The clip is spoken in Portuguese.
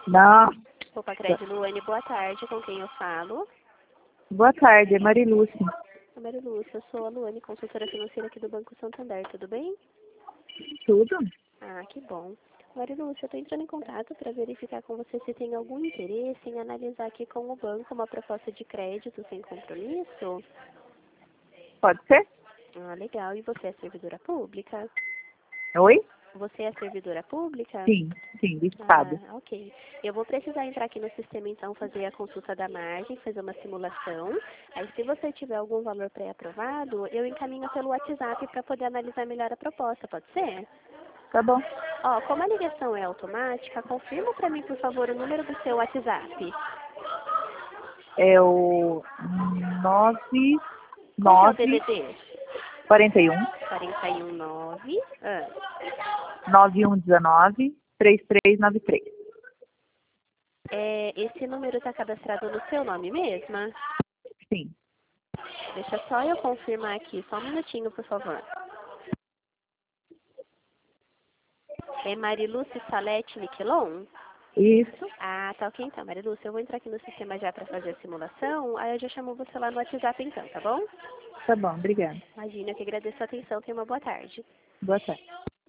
Não. Opa, Crédito Luane, boa tarde. Com quem eu falo? Boa tarde, é Marilúcia. Maria Lúcia, eu sou a Luane, consultora financeira aqui do Banco Santander, tudo bem? Tudo? Ah, que bom. Maria Lúcia, eu estou entrando em contato para verificar com você se tem algum interesse em analisar aqui com o banco uma proposta de crédito sem compromisso. Pode ser? Ah, legal. E você é servidora pública? Oi? Você é servidora pública? Sim, do estado. Ah, ok. Eu vou precisar entrar aqui no sistema, então, fazer a consulta da margem, fazer uma simulação. Aí, se você tiver algum valor pré-aprovado, eu encaminho pelo WhatsApp para poder analisar melhor a proposta, pode ser? Tá bom. Ó, como a ligação é automática, confirma para mim, por favor, o número do seu WhatsApp. É o Qual que é o 99 DDD? 41 419. 9119 3393. Esse número está cadastrado no seu nome mesma? Sim. Deixa só eu confirmar aqui, só um minutinho, por favor. É Marilúcia Salete Miquelon? Isso. Ah, tá ok então, Marilúcia. Eu vou entrar aqui no sistema já para fazer a simulação, aí eu já chamo você lá no WhatsApp então, tá bom? Tá bom, obrigada. Imagina, eu que agradeço a atenção. Tenha uma boa tarde. Boa tarde.